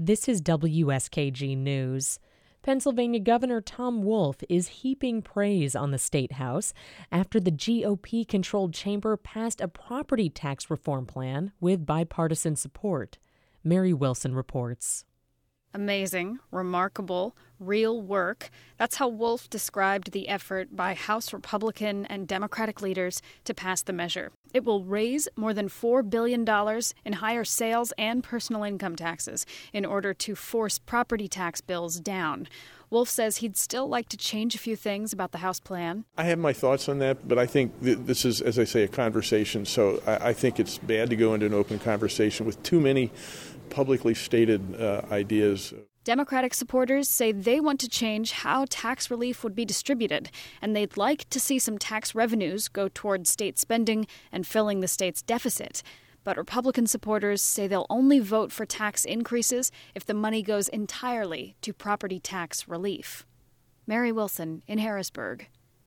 This is WSKG News. Pennsylvania Governor Tom Wolf is heaping praise on the State House after the GOP-controlled chamber passed a property tax reform plan with bipartisan support. Mary Wilson reports. Amazing, remarkable, real work. That's how Wolf described the effort by House Republican and Democratic leaders to pass the measure. It will raise more than $4 billion in higher sales and personal income taxes in order to force property tax bills down. Wolf says he'd still like to change a few things about the House plan. I have my thoughts on that, but I think this is, as I say, a conversation. So I think it's bad to go into an open conversation with too many publicly stated ideas. Democratic supporters say they want to change how tax relief would be distributed, and they'd like to see some tax revenues go toward state spending and filling the state's deficit. But Republican supporters say they'll only vote for tax increases if the money goes entirely to property tax relief. Mary Wilson in Harrisburg.